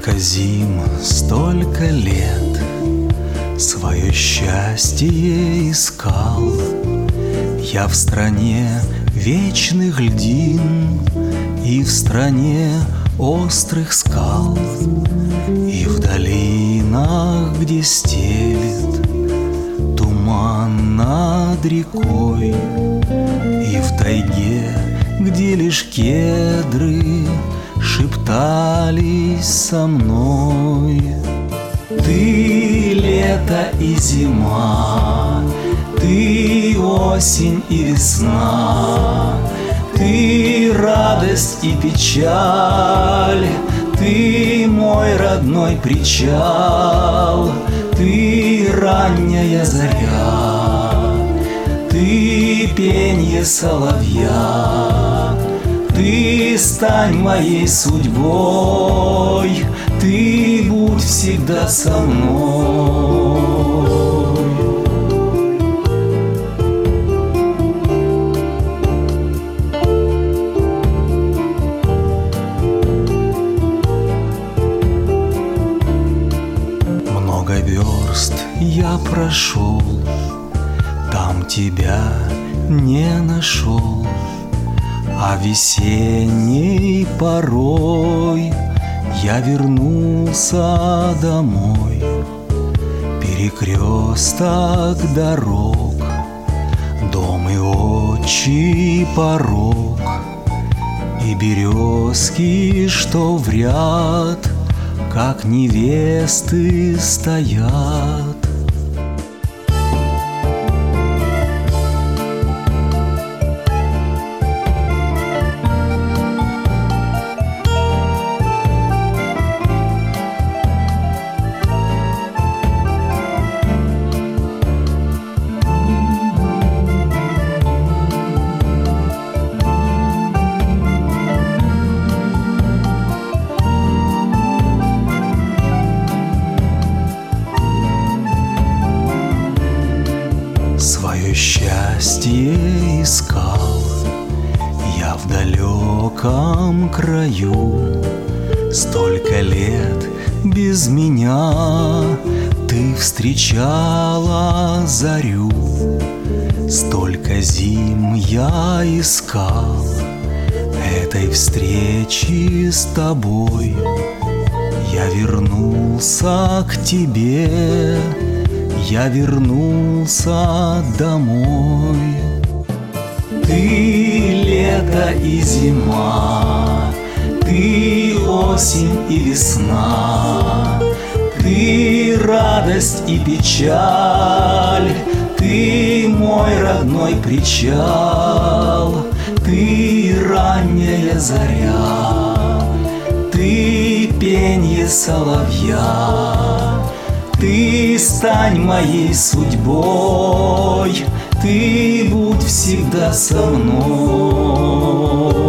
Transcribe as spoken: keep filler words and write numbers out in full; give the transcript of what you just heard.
Столько зим, столько лет свое счастье искал я в стране вечных льдин и в стране острых скал, и в долинах, где стелет туман над рекой, и в тайге, где лишь кедры шептались со мной. Ты лето и зима, ты осень и весна, ты радость и печаль, ты мой родной причал, ты ранняя заря, ты пенье соловья, ты стань моей судьбой, ты будь всегда со мной. Много верст я прошел, там тебя не нашел, а весенней порой я вернулся домой. Перекресток дорог, дом и отчий порог, и березки, что в ряд, как невесты стоят. Свое счастье искал я в далеком краю. Столько лет без меня ты встречала зарю. Столько зим я искал этой встречи с тобой. Я вернулся к тебе, я вернулся домой. Ты лето и зима, ты осень и весна, ты радость и печаль, ты мой родной причал, ты ранняя заря, ты пенье соловья, ты стань моей судьбой, ты будь всегда со мной.